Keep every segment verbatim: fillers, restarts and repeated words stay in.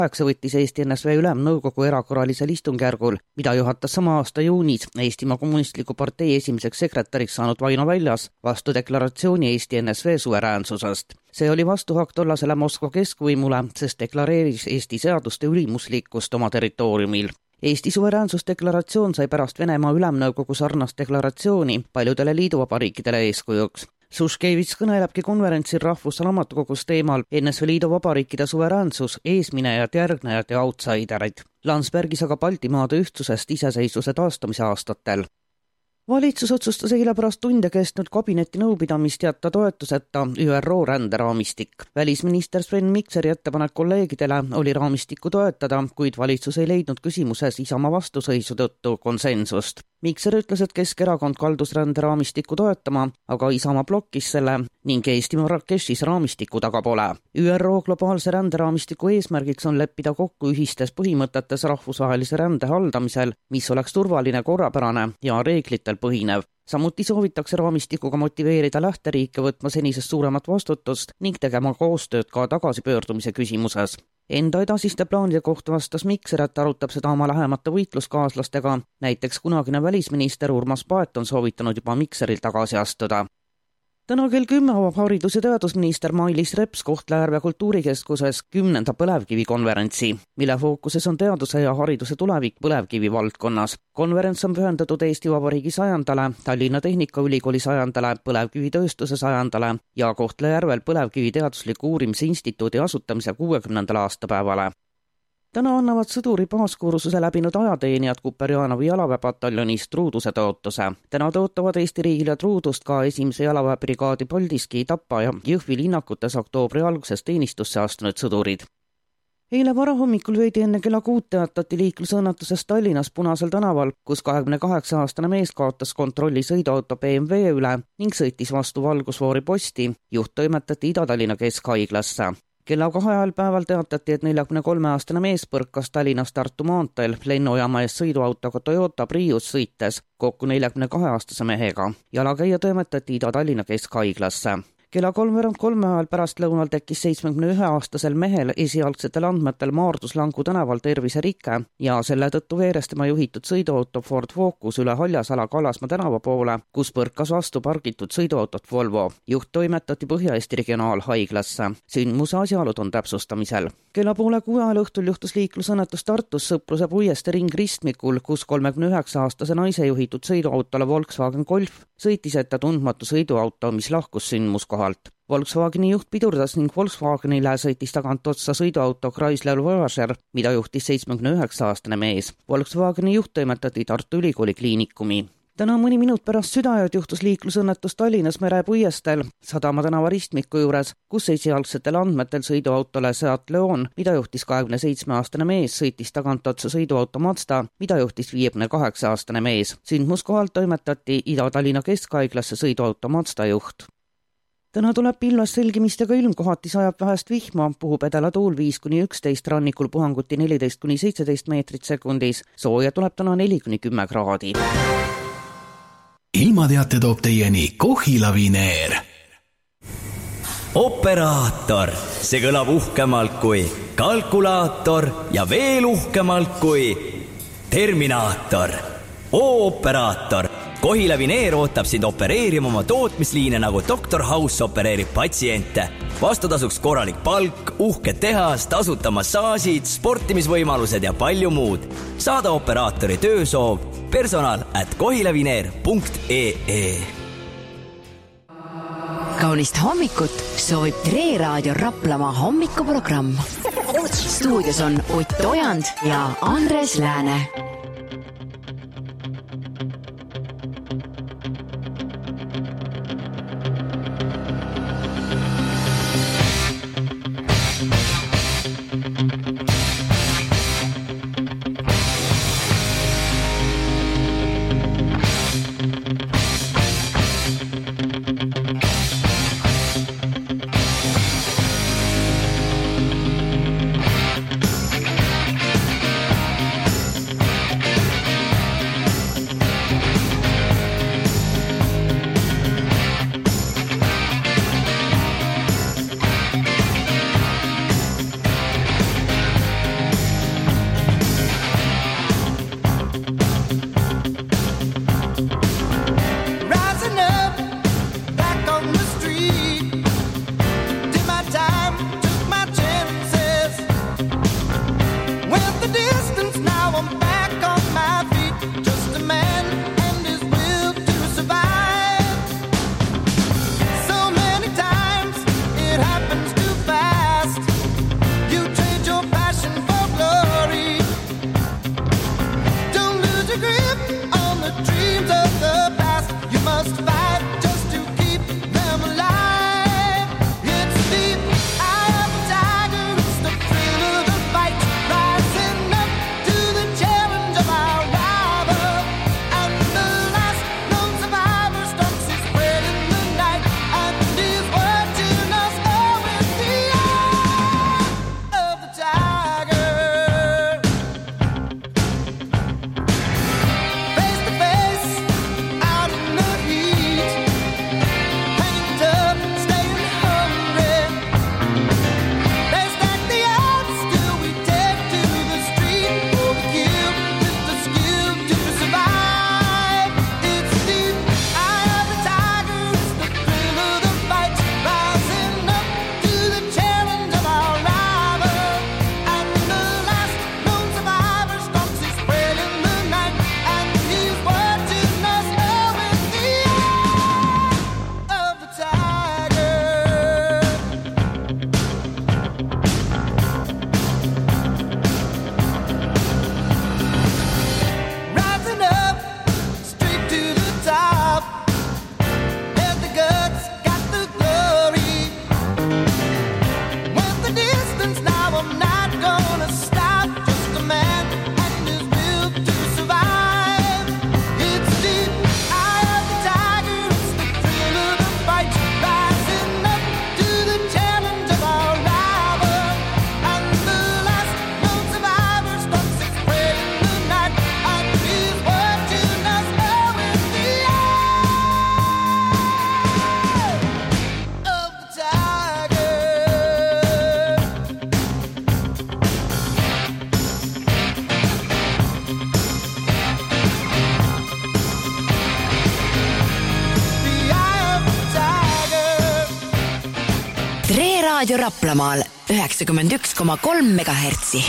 Kaheksa võttis Eesti N S V Ülemnõukogu erakorralisel istungjärgul, mida juhatas sama aasta juunis Eestimaa Kommunistliku partei esimeseks sekretäriks saanud Vaino Väljas vastu deklaratsiooni Eesti N S V suveräänsusest. See oli vastuhak tollasele Moskva keskvõimule, sest deklareeris Eesti seaduste ülimuslikkust oma territooriumil. Eesti suveräänsusdeklaratsioon sai pärast Venemaa Ülemnõukogu sarnast deklaratsiooni paljudele liiduvabariikidele eeskujuks. Suškevits kõnelebki konverentsil Rahvusraamatukogus teemal N S V Liidu vabariikide suveräänsus, eesminejad, järgnejad ja outsiderid. Landsbergis aga Baltimaade ühtsusest iseseisvuse taastamise aastatel. Valitsus otsustas eile pärast tunde kestnud kabineti nõupidamist jätta toetuseta Ü R O ränderaamistik. Välisminister Sven Mikseri ettepanek kolleegidele oli raamistikku toetada, kuid valitsus ei leidnud küsimuses Isamaa vastuseisu tõttu konsensust. Mikser ütles, et Keskerakond kaldus ränderaamistikku toetama, aga Isamaa blokkis selle ning Eesti Marrakechis raamistiku taga pole. Ü R O globaalse ränderaamistiku eesmärgiks on leppida kokku ühistes põhimõtetes rahvusvahelise rände haldamisel, mis oleks turvaline, korrapärane ja reeglitel põhinev. Samuti soovitakse raamistikuga motiveerida lähteriike võtma senisest suuremat vastutust ning tegema koostööd ka tagasipöördumise küsimuses. Enda edasiste plaanide kohta vastas Mikser, et arutab seda oma lähemate võitluskaaslastega. Näiteks kunagine välisminister Urmas Paet on soovitanud juba Mikseril tagasi astuda. Täna kell kümme avab haridus- ja teadusminister Mailis Reps Kohtla-Järve kultuurikeskuses kümnenda põlevkivikonverentsi, mille fookuses on teaduse ja hariduse tulevik põlevkivi valdkonnas. Konverents on pühendatud Eesti Vabariigi sajandale, Tallinna Tehnikaülikooli sajandale, põlevkivitööstuse sajandale ja Kohtla-Järvel põlevkivi teadusliku uurimise instituudi asutamise kuuekümnendale aastapäevale. Täna annavad sõduri baaskursuse läbinud ajateenijad Kuperjanovi jalaväepataljonist truuduse tõotuse. Täna tõotavad Eesti riigile truudust ka esimese jalaväebrigaadi Paldiski, Tapa ja Jõhvi linnakutes oktoobri alguses teenistusse astunud sõdurid. Eile varahommikul veidi enne kella kuut teatati liiklusõnnetusest Tallinnas Punasel tänaval, kus kahekümne kaheksa aastane mees kaotas kontrolli sõiduauto B M W üle ning sõitis vastu valgusfoori posti. Juht toimetati Ida-Tallinna keskhaiglasse. Kella kahe ajal päeval teatati, et neljakümne kolme aastane mees põrkas Tallinnas Tartu maanteel lennujaama ees sõiduautoga Toyota Prius sõites kokku neljakümne kahe aastase mehega. Jalakäija toimetati Ida-Tallinna keskhaiglasse. Kella kolmveerand kolme ajal pärast lõunal tekkis seitsmekümne ühe aastasel mehel esialgsetel andmetel Maarduslangu tänaval terviserike ja selle tõttu veeres tema juhitud sõiduauto Ford Focus üle Haljasala Kallasmaa tänava poole, kus põrkas vastu pargitud sõiduautot Volvo. Juht toimetati Põhja-Eesti regionaalhaiglasse. Sündmuse asjaolud on täpsustamisel. Kella poole kuue ajal õhtul juhtus liiklusõnnetus Tartus Sõpruse puieste ringristmikul, kus kolmekümne üheksa aastase naise juhitud sõiduautole Volkswagen Golf sõitis ette tundmatu sõiduauto, mis lahkus sündmuskohalt. Volkswageni juht pidurdas ning Volkswagenile sõitis tagant otsa sõiduauto Chrysler Voyager, mida juhtis seitsmekümne üheksa aastane mees. Volkswageni juht toimetati Tartu Ülikooli kliinikumi. Täna mõni minut pärast südaööd juhtus liiklusõnnetus Tallinnas Merepuiestel Sadama tänava ristmiku juures, kus esialgsetel andmetel sõiduautole Seat Leon, mida juhtis kahekümne seitsme aastane mees, sõitis tagant otsa sõiduauto Mazda, mida juhtis viiekümne kaheksa aastane mees. Sündmuskohalt toimetati Ida-Tallinna keskhaiglasse sõiduauto Mazda juht. Täna tuleb pilves selgimistega ilm, kohati sajab vähest vihma, puhub edela tuul viis kuni üksteist, rannikul puhanguti neliteist kuni seitseteist meetrit sekundis. Sooja tuleb täna neli kuni kümme kraadi. Ilmateate toob teieni Kohila Vineer. Operaator, see kõlab uhkemalt kui kalkulaator ja veel uhkemalt kui Terminaator. Operaator. Kohila Vineer ootab sind opereerima oma tootmisliine, nagu doktor House opereerib patsiente. Vastutasuks korralik palk, uhke tehas, tasuta massaažid, sportimisvõimalused ja palju muud. Saada operaatori töösoov personal at kohilavineer punkt ee. Kaunist hommikut soovib Tre Raadio Raplamaa hommikuprogramm. Stuudios on Ott Ojand ja Andres Lääne. Raadio Raplamaal üheksakümmend üks koma kolm megahertsi.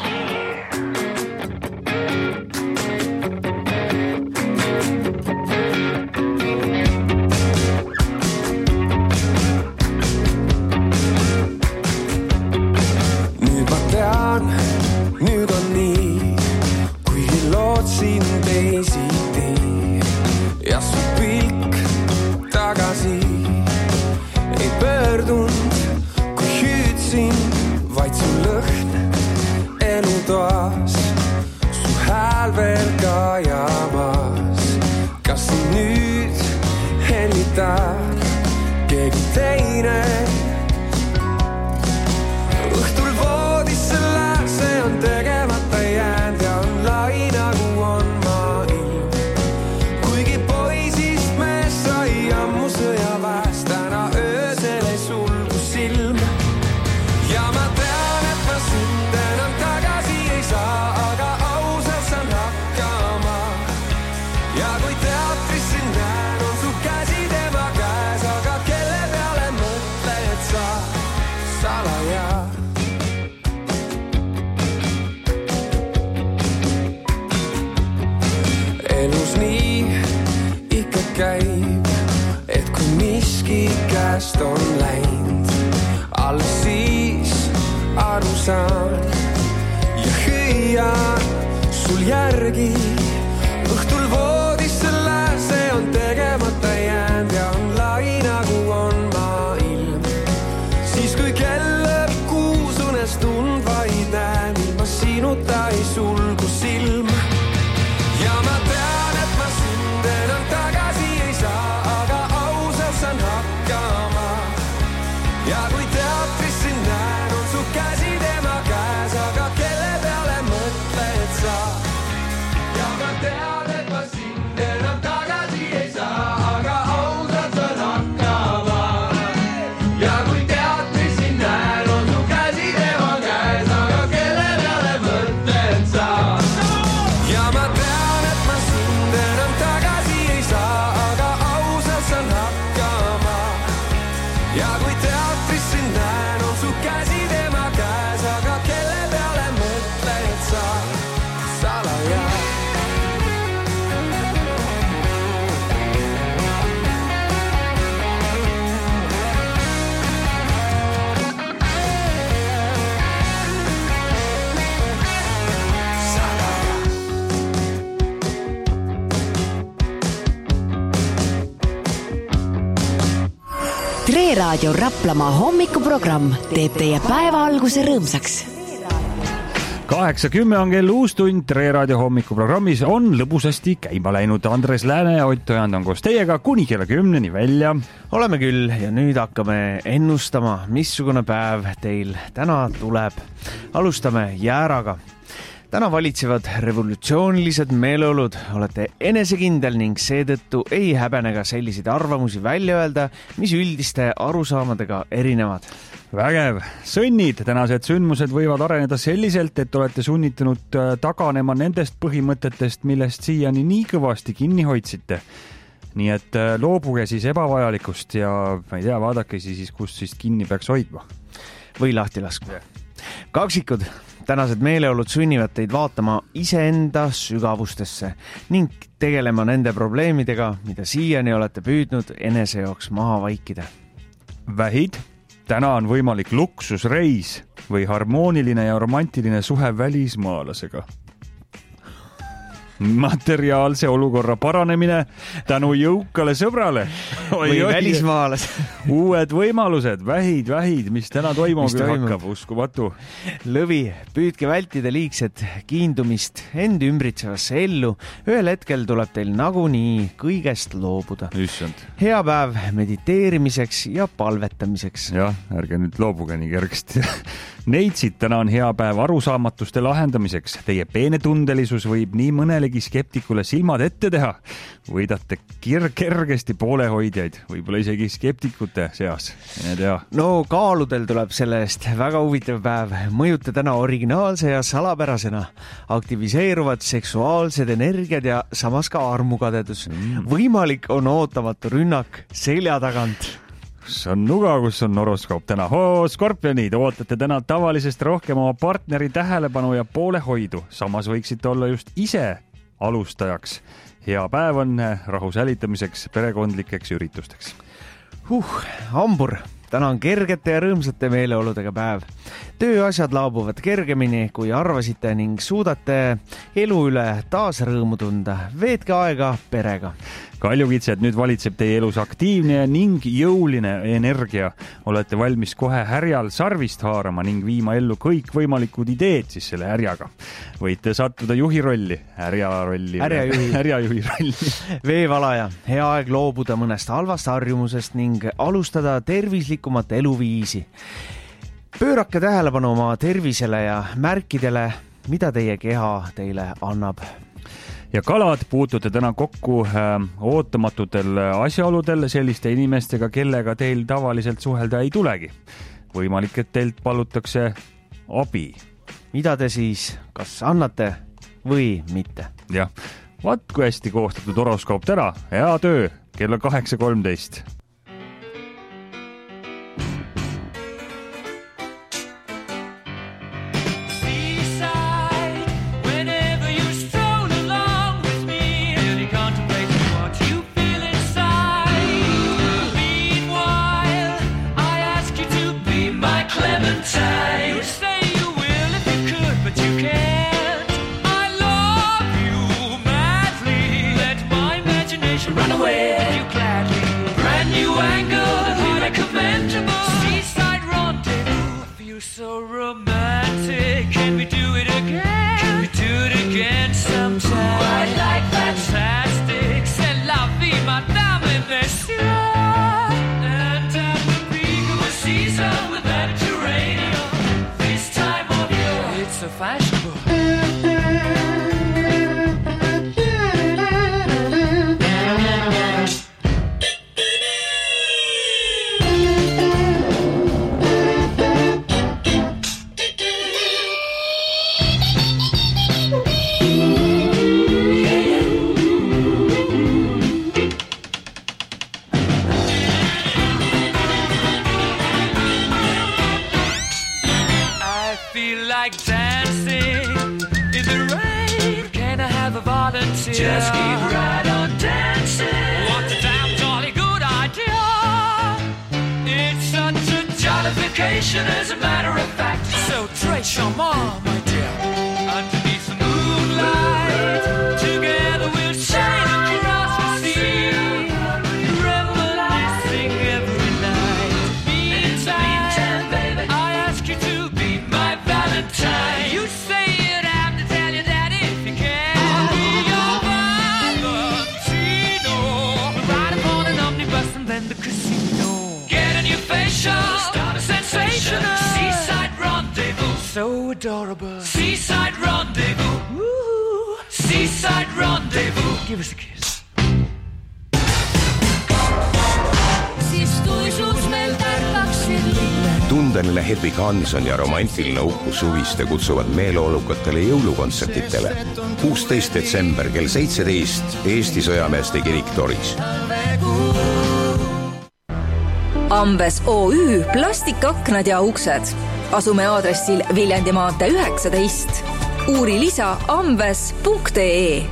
Nüüd ma tean, nüüd on nii, kuigi lootsin teisiti ja su pilk tagasi ei pöördunud, kui hüüdsin vaid su lõhn elutoas, su hääl veel kajamas. Kas nüüd hellitab keegi teine? Õhtul voodisse lääse on tegemata jäänd ja on lai nagu on maa ilm. Kuigi poisist mees sai ammu sõjaväest, täna öösel ei sulgu silm. Ja ma tean, et ma sind enam tagasi ei saa, aga ausalt saan hakkama. Ja kui teatris sind näen, on su käsi tema käes, aga kelle peale mõtled sa salaja? Elus nii ikka käib, et kui miski käest on läinud, alles siis aru saan ja hüüan sul järgi. Õhtul voodisse lääse on tegemata jäänd ja on lai nagu on maa ilm. Siis kui kell lööb kuus unestund vaid näen, ilma sinuta ei sulgu silm. Ja ma tean, et ma sind enam tagasi ei saa, aga ausalt saan hakkama. Ja kui teatris sind näen, on su käsi tema käes, aga kelle peale mõtled sa? Ja ma tean, et ma sind enam tagasi ei saa, aga ausalt saan hakkama. Ja kui teatris sind näen, on su käsi tema käes, aga kelle peale mõtled sa? Ja ma tean, et ma sind enam tagasi ei saa, aga ausalt saan hakkama. Ja kui teatris sind näen, on su käsi tema käes, aga kelle peale mõtled sa salaja? Tre Raadio Raplamaa hommikuprogramm teeb teie päeva alguse rõõmsaks. kaheksa kümme on kell uus tund, Tre Raadio hommikuprogrammis on lõbusasti käima läinud. Andres Lääne ja Ott Ojand on koos teiega kuni kella kümneni välja. Oleme küll ja nüüd hakkame ennustama, missugune päev teil täna tuleb. Alustame jääraga. Täna valitsevad revolutsioonilised meeleolud, olete enesekindel ning seetõttu ei häbene ka selliseid arvamusi välja öelda, mis üldiste arusaamadega erinevad. Vägev. Sõnnid. Tänased sündmused võivad areneda selliselt, et olete sunnitanud taganema nendest põhimõtetest, millest siiani nii kõvasti kinni hoidsite. Nii et loobuge siis ebavajalikust ja ma ei tea, vaadake siis, kus siis kinni peaks hoidma. Või lahti laskma. Kaksikud. Tänased meeleolud sunnivad teid vaatama iseenda sügavustesse ning tegelema nende probleemidega, mida siiani olete püüdnud enese jaoks maha vaikida. Vähid. Täna on võimalik luksusreis või harmooniline ja romantiline suhe välismaalasega. Materiaalse olukorra paranemine tänu jõukale sõbrale. Või välismaalas. Uued võimalused, vähid, vähid, mis täna toimub, mis toimub? Hakkab, uskumatu. Lõvi, püüdke vältida liigset kiindumist end ümbritsevasse ellu. Ühel hetkel tuleb teil nagunii kõigest loobuda. Issand. Hea päev mediteerimiseks ja palvetamiseks. Jah, ärge nüüd loobuge nii kergesti. Neitsid, täna on hea päev arusaamatuste lahendamiseks. Teie peenetundelisus võib nii mõnelegi skeptikule silmad ette teha. Võidate kir- kergesti poolehoidjaid, võib-olla isegi skeptikute seas. No kaaludel tuleb selle eest väga huvitav päev. Mõjute täna originaalse ja salapärasena. Aktiviseeruvad seksuaalsed energiad ja samas ka armukadedus. Mm. Võimalik on ootamatu rünnak selja tagant. kus on nuga, kus on horoskoop täna. Oo, skorpionid, ootate täna tavalisest rohkem oma partneri tähelepanu ja poolehoidu. Samas võiksite olla just ise alustajaks. Hea päev on rahu säilitamiseks, perekondlikeks üritusteks. Huh, hambur. Täna on kergete ja rõõmsate meeleoludega päev. Tööasjad laabuvad kergemini, kui arvasite ning suudate elu üle taas rõõmu tunda. Veetke aega perega. Kaljukitsed, nüüd valitseb teie elus aktiivne ning jõuline energia. Olete valmis kohe härjal sarvist haarama ning viima ellu kõik võimalikud ideed siis selle härjaga. Võite sattuda juhi rolli, härja rolli, härjajuhi. härjajuhi rolli. Veevalaja, hea aeg loobuda mõnest halvast harjumusest ning alustada tervislikumat eluviisi. Pöörake tähelepanu oma tervisele ja märkidele, mida teie keha teile annab. Ja kalad, puutute täna kokku äh, ootamatutel asjaoludel selliste inimestega, kellega teil tavaliselt suhelda ei tulegi. Võimalik, et teilt palutakse abi. Mida te siis kas annate või mitte? Jah, vaat kui hästi koostatud horoskoop täna. Hea töö, kell on kaheksa kolmteist. So romantic, can we do it again? Can we do it again sometime? I like fantastic, c'est la vie, madame et messieurs. And at the peak of the season with Mediterranean, this time of year, it's so fashionable. Just keep right on dancing. What a damn jolly good idea. It's such a jollification as a matter of fact. So très charmant, my dear. Underneath the moonlight, together we'll shine across the sea, reminiscing every night. Meantime, baby, I ask you to be my Valentine. You say it, I have to tell you that if you can. Start a sensation. Seaside rendezvous. So adorable. Seaside rendezvous. Woo. Seaside rendezvous. Give us a kiss. Siis tuisuus meil tärkaksid linna. Tundeline Hedvig Hanson ja romantiline Uku Suviste kutsuvad meeleolukatele jõulukontsertitele. kuusteist detsember kell seitseteist Eesti Sõjameeste kirik Toris. Ambes O Ü plastikaknad ja uksed. Asume aadressil Viljandi maantee üheksateist. Uuri lisa ambes punkt ee.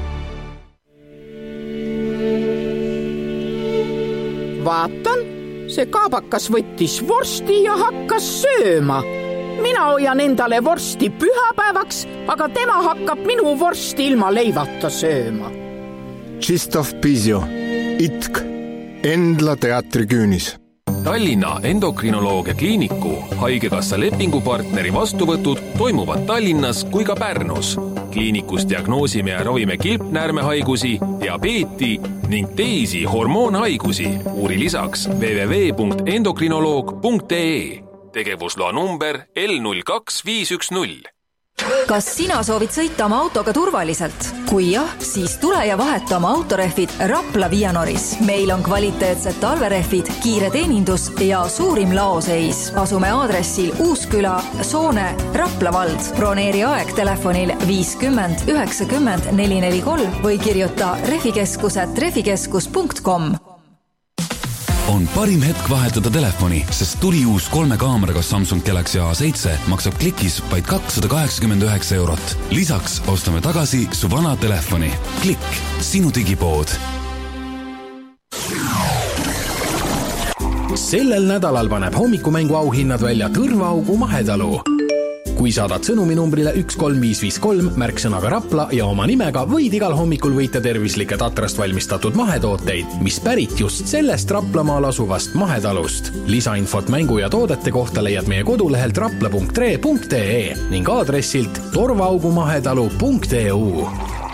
Vaatan, see kaabakas võttis vorsti ja hakkas sööma. Mina hoian endale vorsti pühapäevaks, aga tema hakkab minu vorsti ilma leivata sööma. Tšistov Pizio, Itk, Endla teatri küünis. Tallinna endokrinoloogia kliiniku haigekassa lepingupartneri vastuvõtud toimuvad Tallinnas kui ka Pärnus. Kliinikus diagnoosime ja ravime kilpnäärmehaigusi, diabeeti ning teisi hormoonhaigusi. Uuri lisaks w w w punkt endokrinoloog punkt ee. Tegevusloa number L null kaks viis üks null. Kas sina soovid sõita oma autoga turvaliselt? Kui jah, siis tule ja vaheta oma autorehvid Rapla Vianoris. Meil on kvaliteetsed talverehvid, kiire teenindus ja suurim laoseis. Asume aadressil Uusküla, Soone, Rapla vald. Broneeri aeg telefonil viiskümmend üheksakümmend neli neli kolm või kirjuta refikeskus at refikeskus punkt com. on parim hetk vahetada telefoni, sest tuli uus kolme kaameraga Samsung Galaxy A seitse maksab klikis vaid kakssada kaheksakümmend üheksa eurot. Lisaks ostame tagasi su vana telefoni. Klikk, sinu digipood. Sellel nädalal paneb hommikumängu auhinnad välja Tõrvaaugu mahetalu. Kui saadad sõnumi numbrile üks kolm viis viis kolm märksõnaga Rapla ja oma nimega võid igal hommikul võita tervislike tatrast valmistatud mahetooteid, mis pärit just sellest Raplamaal asuvast mahetalust. Lisainfot mängu ja toodete kohta leiad meie kodulehelt rapla punkt re punkt ee ning aadressilt torvaugumahetalu punkt eu.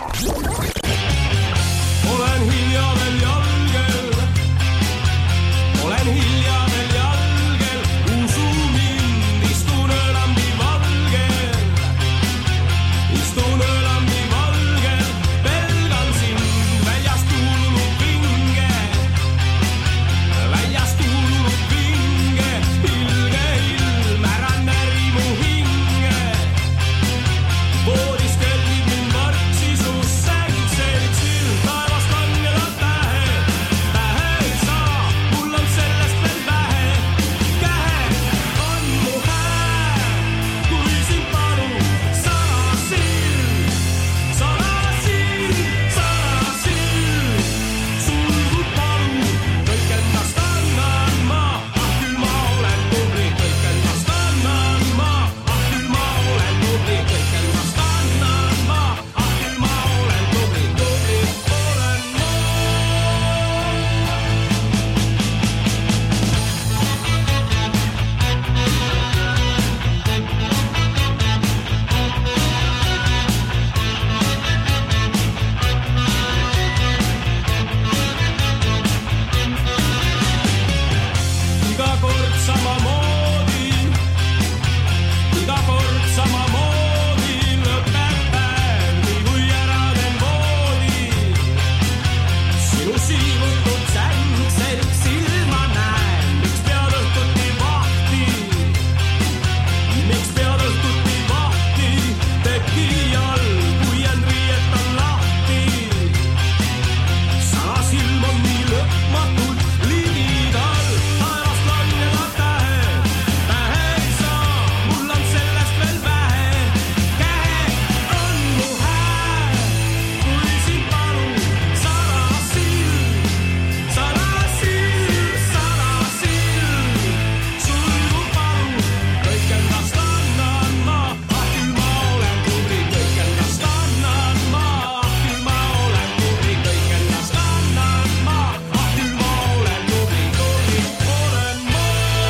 Olen hilja veel jalgel, olen hilja veel jalgel, usu mind, istun ölambi valgel, istun ölambi valgel, pelgan sind, väljast kuulunud vinge, väljast kuulunud vinge, ilge ilm, ära näri mu hinge, voodis kellid mind vartsisus, sängid selid sild, taevast langeda tähe, tähe ei saa, mul on sellest veel vähe, kähe on mu hää, kui sind palu, sana sild, sana sild, sana sild, sulgu palu, kõik ennast annan ma, ah küll ma olen tubli, kõik ennast annan ma, ah küll ma olen tubli, kõik ennast annan ma, ah küll ma olen tubli, tubli olen ma. Iga kord samamoodi, iga kord samamoodi, lõpeb päev, nii kui ära teen voodi. Sinu siivutud säng, selg silma näen, miks pead õhtuti vahti, miks pead õhtuti vahti, teki all, kui end riiet on lahti. Sana silm on nii lõpmatult ligidal, taevast langeda tähe, tähe ei saa, mul on sellest veel vähe, kähe on mu hää, kui sind palu, sana sild, sana sild, sana sild, sulgu palu, kõik ennast annan ma, ah küll ma olen tubli, kõik ennast annan ma, ah küll ma olen tubli, kõik ennast annan ma, ah küll ma olen tubli, tubli olen ma.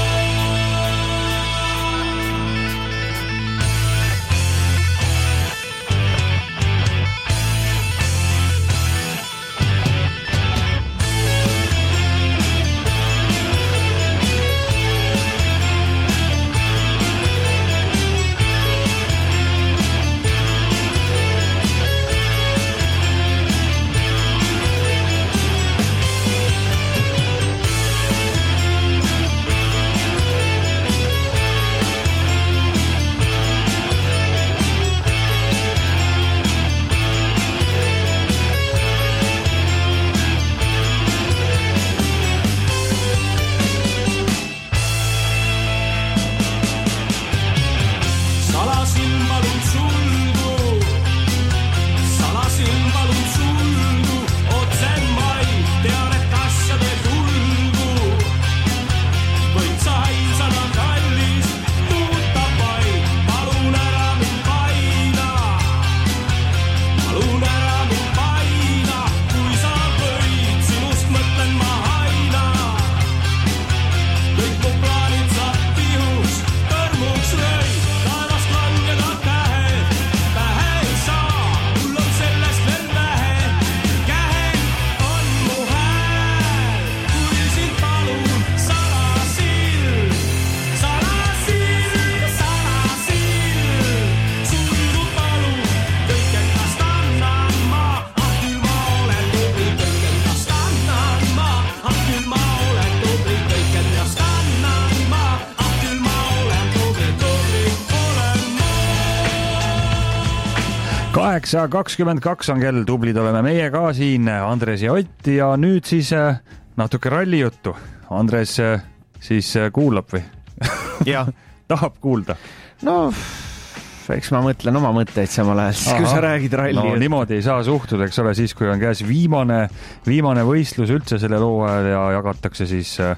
Salasin palun sulgu, salasin palun sulgu, otse mai, tean, et asjade kulgu. Võid sa haisana kallis, muuta vaid, palun ära mind paina, palun ära mind paina, kui sa võid, sinust mõtlen ma aina. Kõik mu plaanid saab pihus, kõrmuks röi, taevast langeda tähe, tähe ei saa, mul on sellest veel vähe, kähe on mu hää, kui sind palun, sana sild, sana sild, sana sild, sulgu palun, kõik ennast annan ma, ah küll ma olen tubli, kõik ennast annan ma, ah küll ma olen tubli, kõik ennast annan ma, ah küll ma olen tubli, tubli olen ma. kaheksa kakskümmend kaks on kell, tublid oleme meie ka siin, Andres ja Ott, ja nüüd siis äh, natuke rallijuttu. Andres siis kuulab või? Jah. Tahab kuulda? No, eks ma mõtlen oma mõtteid samal ajal, siis kui sa räägid ralli. No niimoodi ei saa suhtuda, eks ole, siis kui on käes viimane, viimane võistlus üldse selle loo ajal ja jagatakse siis äh,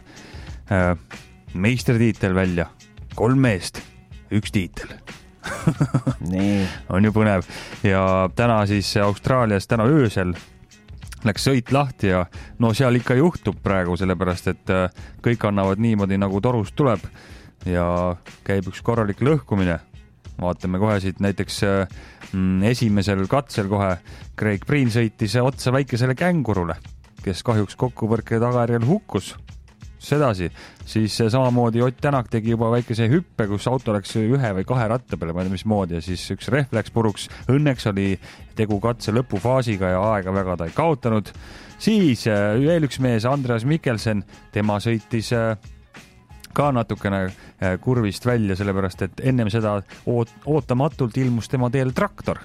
meistritiitel välja. Kolm meest, üks tiitel. Nii. On ju põnev. Ja täna siis Austraalias, täna öösel läks sõit lahti ja no seal ikka juhtub praegu, sellepärast et kõik annavad niimoodi, nagu torust tuleb ja käib üks korralik lõhkumine. Vaatame kohe siit näiteks mm, esimesel katsel kohe Craig Breen sõitis otsa väikesele kängurule, kes kahjuks kokkupõrke tagajärjel hukkus. Sedasi, siis samamoodi Ott Tänak tegi juba väikese hüppe, kus auto läks ühe või kahe ratta peale, ma ei tea mis moodi, ja siis üks rehv läks puruks. Õnneks oli tegu katse lõpufaasiga ja aega väga ta ei kaotanud. Siis veel üks mees, Andreas Mikkelsen, tema sõitis ka natukene kurvist välja, sellepärast et ennem seda oot- ootamatult ilmus tema teel traktor.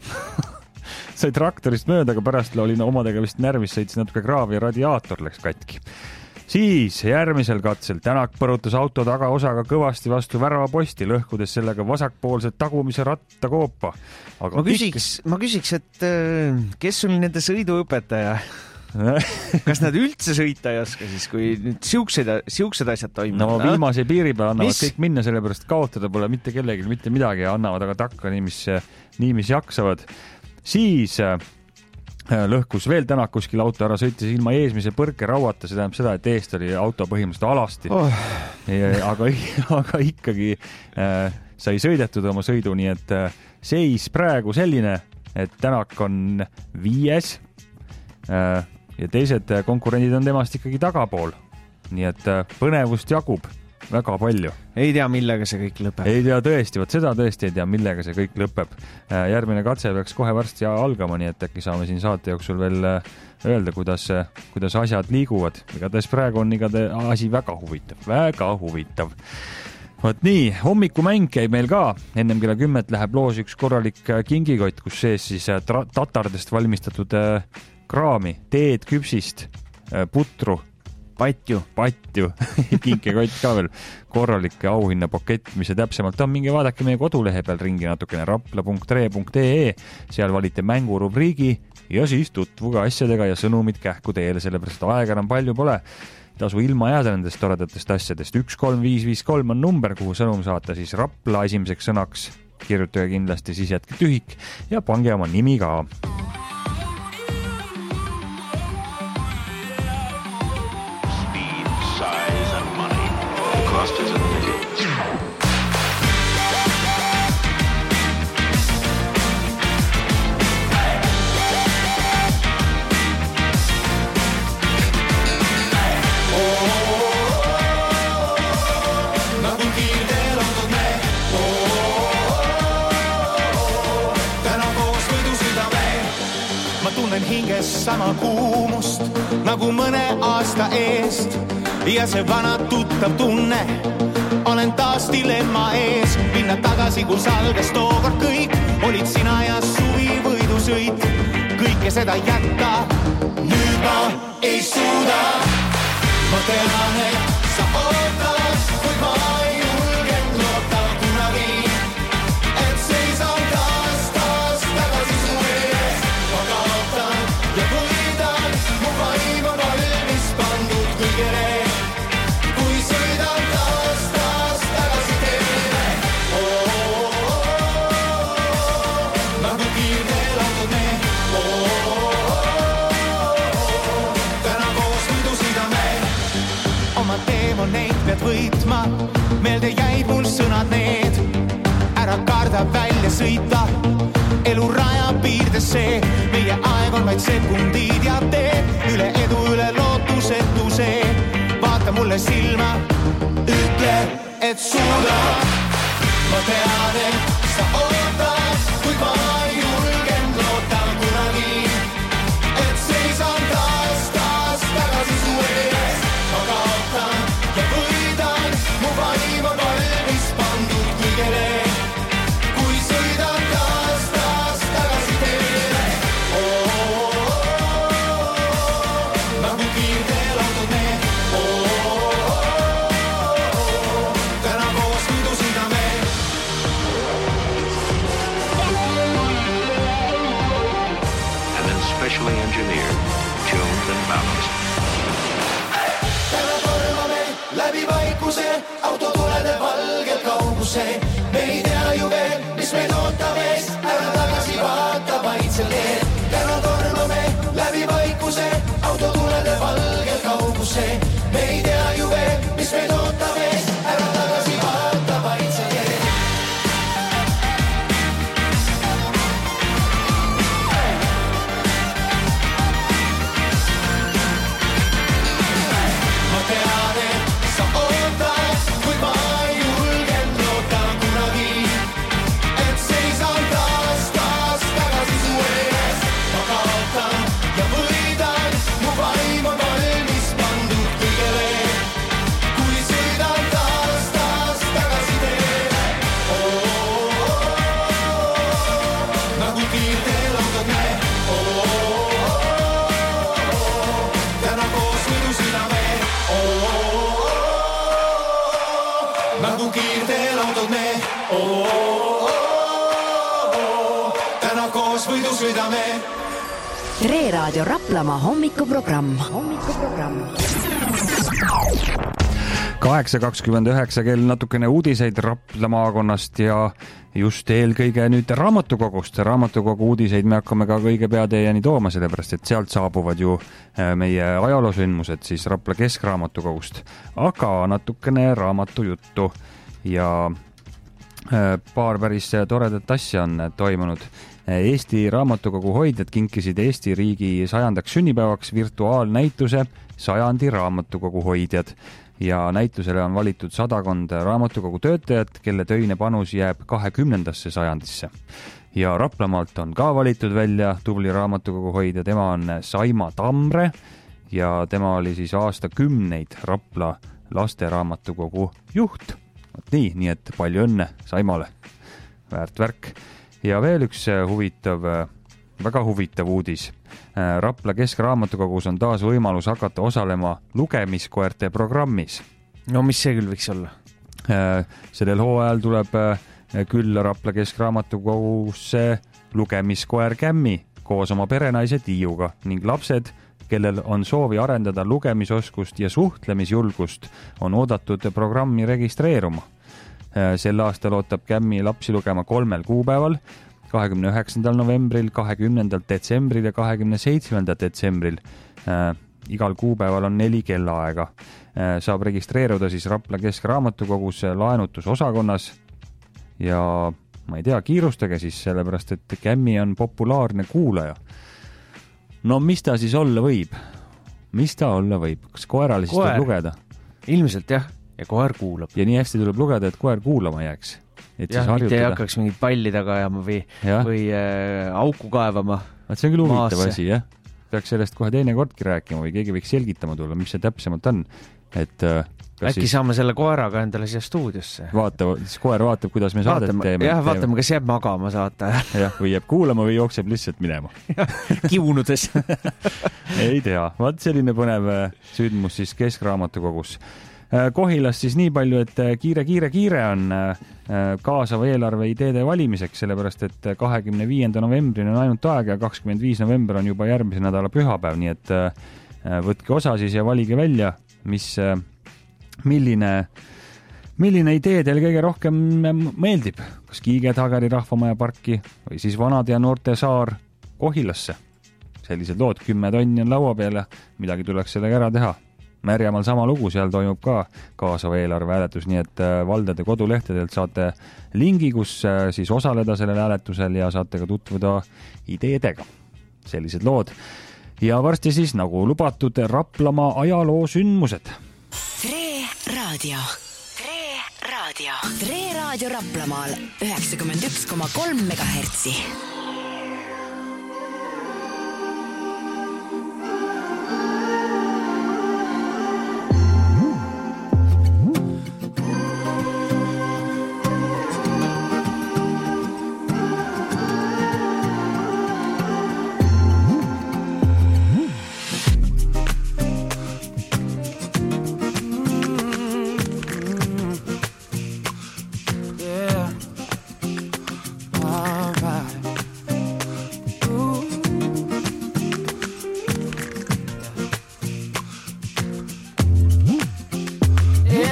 Sai traktorist mööda, aga pärast oli omadega vist närvis, sõitis natuke kraavi ja radiaator läks katki. Siis järgmisel katsel Tänak põrutas auto tagaosaga kõvasti vastu väravaposti, lõhkudes sellega vasakpoolset tagumise rattakoopa. Aga ma küsiks, ma küsiks, et kes oli nende sõiduõpetaja? Kas nad üldse sõita ei oska siis, kui nüüd siuksed, siuksed asjad toimuvad? No viimase piiri peal annavad mis? Kõik minna, sellepärast kaotada pole mitte kellegi, mitte midagi ja annavad aga takka nii, mis, nii, mis jaksavad. Siis äh, lõhkus veel Tänak kuskil auto ära, sõitis ilma eesmise põrke rauata, see tähendab seda, et eest oli auto põhimõtteliselt alasti. Oh. Ja, aga, aga ikkagi äh, sai sõidetud oma sõidu, nii et äh, seis praegu selline, et Tänak on viies äh, ja teised konkurendid on temast ikkagi tagapool. Nii et põnevust jagub väga palju. Ei tea, millega see kõik lõpeb. Ei tea tõesti, võt seda tõesti ei tea, millega see kõik lõpeb. Järgmine katse peaks kohe varsti algama, nii et äkki saame siin saate jooksul veel öelda, kuidas, kuidas asjad liiguvad. Igatahes praegu on igatahes asi väga huvitav, väga huvitav. Võt nii, hommikumäng käib meil ka. Ennem kella kümmet läheb loos üks korralik kingikott, kus sees siis tatardest valmistatud kraami, teed küpsist, putru, patju, patju, kinkekott ka veel, korralik auhinnapakett, mis see täpsemalt on, minge vaadake meie kodulehe peal ringi natukene rapla punkt re punkt ee, seal valite mängurubriigi ja siis tutvuge asjadega ja sõnumid kähku teele, sellepärast aega enam palju pole. Tasu ilma jääda nendest toredatest asjadest. üks kolm viis viis kolm on number, kuhu sõnum saata siis Rapla esimeseks sõnaks. Kirjutage kindlasti, siis jätke tühik ja pange oma nimi ka. Hinges sama kuumust nagu mõne aasta eest ja see vana tuttav tunne, olen taas dilemma ees, minna tagasi, kus algas tookord kõik, olid sina ja suvi võidusõit, kõike seda jätta, nüüd ma ei suuda, ma tean, et sa ootad, kuid ma ei julgen loota kunagi, et seisan taas, taas tagasi su ees, ma kaotan ja võidan, mu vaim on valmis pandud kõigele, kui sõidan taas, taas tagasi teele. Oh, oh, oh, oh, nagu kiirteel autod me. Oh, oh, oh, täna koos võidu sõidame. Oma teemoneid pead võitma, meelde jäid mul sõnad need. Ära karda välja sõita, elu raja piirdesse, meie aeg on vaid sekundid ja teed üle edu, üle lootusetuse. Vaata mulle silma, ütle, et suuda. Ma tean, et sa ootad, kuid ma ei julgen loota kunagi, et seisan taas, taas tagasi su ees. Ma kaotan ja võidan, mu vaim on valmis pandud kõigele. Kui sõidan taas, taas tagasi teele. Oh, oh, oh, oh, nagu kiirteel autod me. Oh, oh, Artificially engineered, tuned and balanced. Täna tormame läbi vaikuse, autotulede valgel kauguse. Me ei tea ju veel, mis meid ootab ees, ära tagasi vaata vaid seal teel. Täna tormame läbi vaikuse, autotulede valgel kauguse. Me ei tea ju veel, mis meid ootab ees, ära tagasi vaata vaid seal teel. Tre Raadio Raplamaa hommikuprogramm. hommikuprogramm. kaheksa kakskümmend üheksa kell natukene uudiseid Rapla maakonnast ja just eelkõige nüüd raamatukogust. Raamatukogu uudiseid me hakkame ka kõige pea teieni tooma, sellepärast et sealt saabuvad ju meie ajaloosündmused siis Rapla Keskraamatukogust. Aga natukene raamatujuttu ja paar päris toredat asja on toimunud. Eesti Raamatukogu hoidjad kinkisid Eesti riigi sajandaks sünnipäevaks virtuaalnäituse sajandi raamatukogu hoidjad ja näitusele on valitud sadakond raamatukogu töötajat, kelle töine panus jääb kahekümnendasse sajandisse. Ja Raplamaalt on ka valitud välja tubli raamatukogu hoidja, tema on Saima Tamre ja tema oli siis aastakümneid Rapla lasteraamatukogu juht. Nii, nii et palju õnne Saimale. Väärt värk. Ja veel üks huvitav, väga huvitav uudis. Rapla Keskraamatukogus on taas võimalus hakata osalema lugemiskoerte programmis. No mis see küll võiks olla? Sellel hooajal tuleb küll Rapla Keskraamatukogusse lugemiskoer Kämmi koos oma perenaise Tiiuga ning lapsed, kellel on soovi arendada lugemisoskust ja suhtlemisjulgust, on oodatud programmi registreeruma. Sel aastal ootab Kämmi lapsi lugema kolmel kuupäeval, kahekümne üheksandal novembril, kahekümnendal detsembril ja kahekümne seitsmendal detsembril. Igal kuupäeval on neli kellaaega. Saab registreeruda siis Rapla Keskraamatukogus laenutusosakonnas ja ma ei tea, kiirustage siis, sellepärast et Kämmi on populaarne kuulaja. No mis ta siis olla võib? Mis ta olla võib? Kas koerale siis tuleb lugeda? Ilmselt jah. Ja koer kuulab. Ja nii hästi tuleb lugeda, et koer kuulama jääks. Et jah, mitte ei hakkaks mingid palli taga ajama või, või äh, auku kaevama. Et see on küll huvitav asi, jah. Peaks sellest kohe teine kordki rääkima või keegi võiks selgitama tulla, mis see täpsemalt on. Et, äh, äkki siis... saame selle koeraga endale siia stuudiosse. Vaata, siis koer vaatab, kuidas me saadet vaatame, teeme. Jah, vaatame, kas jääb magama saata. jah, või jääb kuulama või jookseb lihtsalt minema. Kivunudes. ei tea. Vaat selline põnev sündmus siis Keskraamatukogus. Kohilas siis nii palju, et kiire, kiire, kiire on kaasava eelarve ideede valimiseks, sellepärast et kahekümne viienda novembrini on ainult aeg ja kakskümmend viis november on juba järgmise nädala pühapäev, nii et võtke osa siis ja valige välja, mis, milline, milline idee teil kõige rohkem meeldib. Kas Kiige-Tageri rahvamaja parki või siis Vanade ja Noorte saar Kohilasse. Sellised lood, kümme tonni on laua peale, midagi tuleks sellega ära teha. Märjamaal sama lugu, seal toimub ka kaasava eelarve hääletus, nii et valdade kodulehtedelt saate lingi, kus siis osaleda sellel hääletusel ja saate ka tutvuda ideedega. Sellised lood. Ja varsti siis, nagu lubatud, Raplamaa ajaloosündmused. Tre Raadio. Tre Raadio. Tre Raadio Raplamaal üheksakümmend üks koma kolm megahertsi.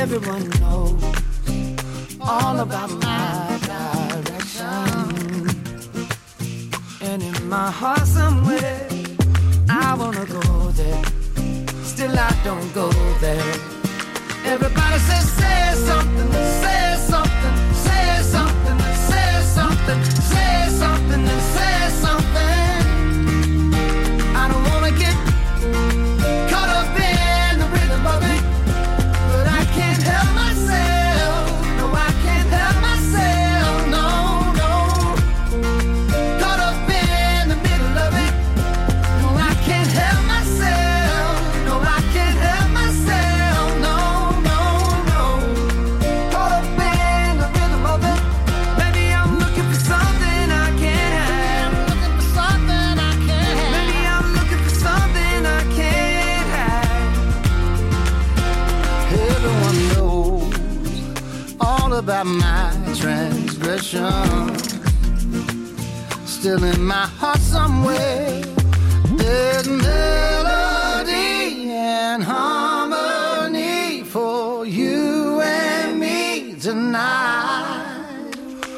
Everyone knows all about my direction. And in my heart somewhere, I wanna go there. Still I don't go there. Everybody says, say something, say something, say something, say something, say something, and say something. I don't wanna get caught up in the rhythm of it, but I can't help myself. No, I can't help myself. No, no. Caught up in the middle of it. No, I can't help myself. No, I can't help myself. No, no, no. Caught up in the rhythm of it. Maybe I'm looking for something I can't have. Looking for something I can't have. Maybe I'm looking for something I can't have. Everyone knows all about my transgression. Still in my heart somewhere, there's melody and harmony for you and me tonight.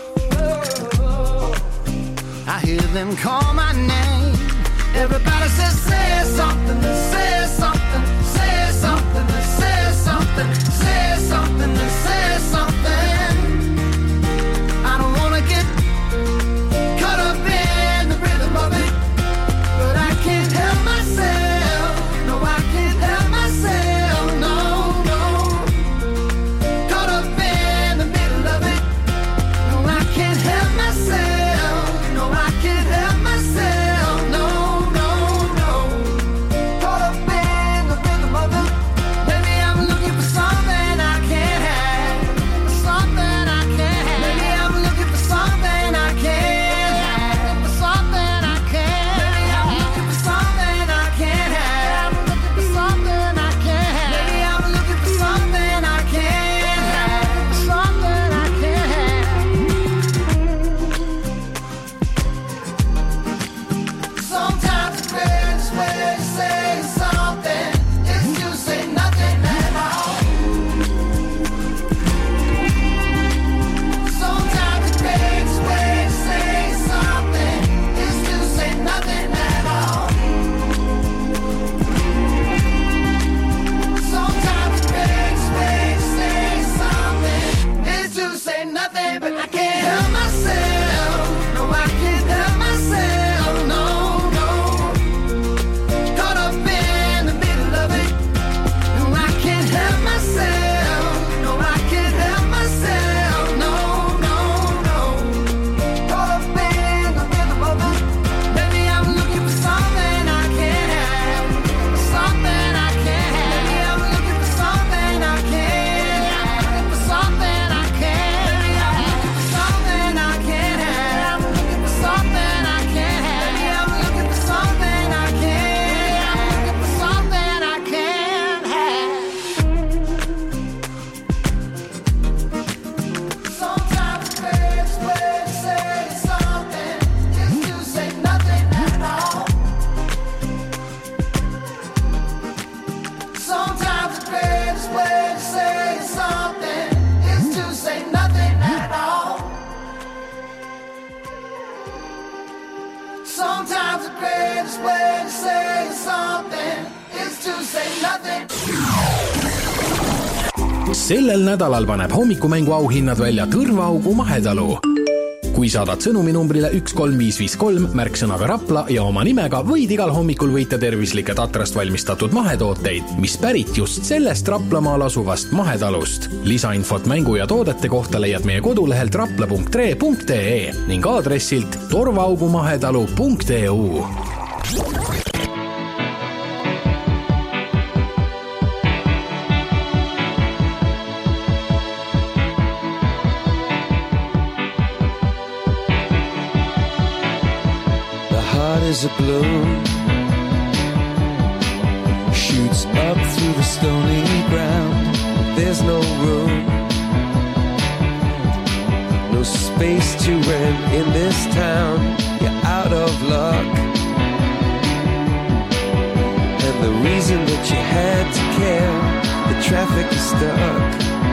I hear them call my name. Everybody says, say something, say something, say something, say something, say something, say something. I don't wanna get caught up in the rhythm of it, but I can't help myself. No, I can't help myself. No, no. Caught up in the middle of it. No, I can't help myself. No, I can't help myself. No, no, no. Caught up in the rhythm of it. Maybe I'm looking for something I can't have. Something I can't have. Maybe I'm looking for something I can't have. Something I can't. Maybe I'm looking for something I can't have. Looking for something I can't have. Maybe I'm looking for something I can't have. Something I can't have. Sometimes the greatest way to say something is to say nothing at all. Sometimes the greatest way to say something is to say nothing at all. Sometimes the greatest way to say something is to say nothing, but I can't help myself. No, I can't help myself. No, no. Caught up in the middle of it. No, I can't help myself. No, I can't help myself. No, no, no. Caught up in the rhythm of it. Maybe I'm looking for something I can't have. Something I can't have. Maybe I'm looking for something I can't have. For something I can't. Maybe I'm looking for something I can't have. Looking for something I can't have. Maybe I'm looking for something I can't have. Looking for something I can't have. Sometimes the greatest way to say something is to say nothing at all. Sometimes the greatest way to say something is to say nothing at all. Sometimes the greatest way to say something is to say nothing. sellel nädalal paneb hommikumängu auhinnad välja Kõrvaaugu Mahetalu. Kui saadad sõnumi numbrile üks kolm viis viis kolm märksõnaga Rapla ja oma nimega, võid igal hommikul võita tervislike tatrast valmistatud mahetooteid, mis pärit just sellest Raplamaal asuvast Mahetalust. Lisainfot mängu ja toodete kohta leiad meie kodulehelt rapla punkt re punkt ee ning aadressilt torvaaugumahetalu punkt ee u. Is a bloom, shoots up through the stony ground. There's no room, no space to rent in this town. You're out of luck, and the reason that you had to care, the traffic is stuck.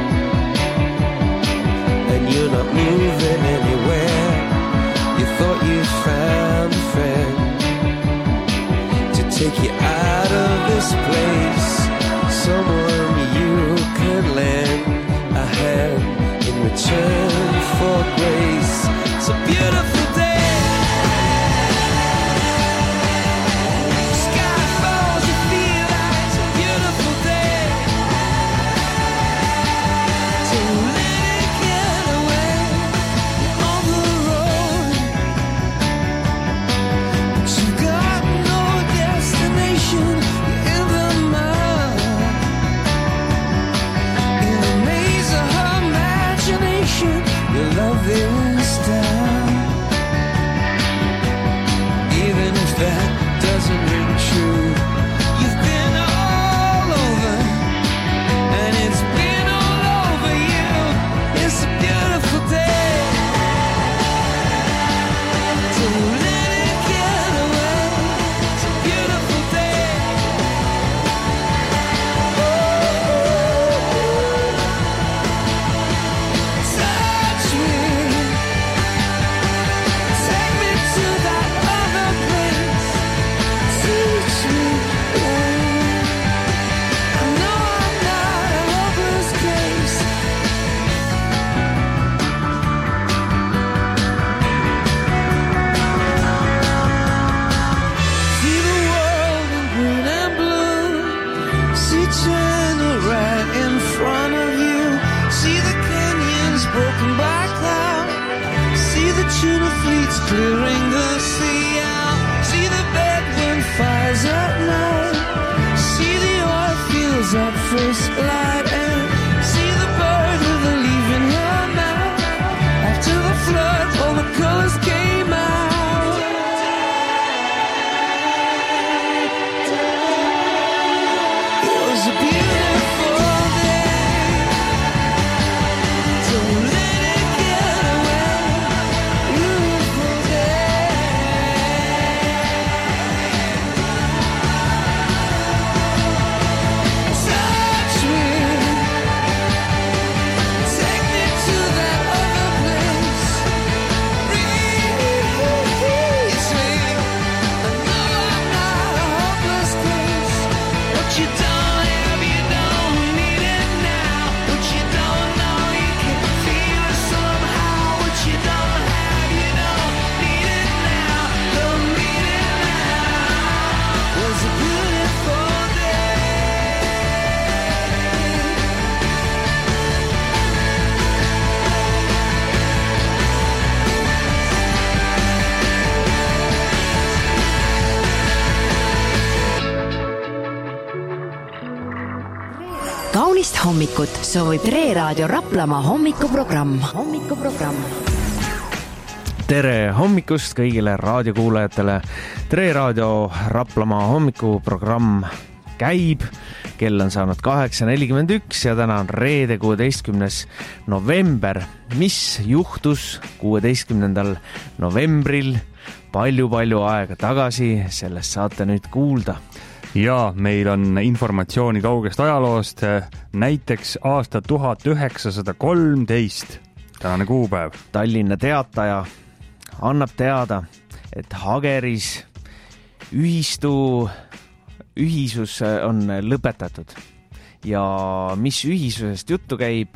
you're not moving anywhere. You thought you found a friend to take you out of this place, someone you could lend a hand in return for grace. It's a beautiful day. Clearing the sea out. See the bedroom fires at night. See the oil fields at first light. And see the bird with a leaf in her mouth. After the flood, all the colors came out. It was a beautiful day. Don't let it get away. Beautiful touch me, take me to that other place. Release me. I know I'm not a hopeless case. What you don't have, you don't need it now. What you don't know, you can feel it somehow. What you don't have, you don't need it now. Don't need it now. Was a beautiful Kaunist hommikut soovib Tre Raadio Raplamaa hommikuprogramm. hommikuprogramm. Tere hommikust kõigile raadiokuulajatele. Tre Raadio Raplamaa hommikuprogramm käib. Kell on saanud kaheksa nelikümmend üks ja täna on reede kuueteistkümnes november. Mis juhtus kuueteistkümnendal novembril palju-palju aega tagasi, sellest saate nüüd kuulda. Ja meil on informatsiooni kaugest ajaloost, näiteks aasta tuhat üheksasada kolmteist, tänane kuupäev. Tallinna Teataja annab teada, et Hageris ühistu, ühisus on lõpetatud. Ja mis ühisusest juttu käib?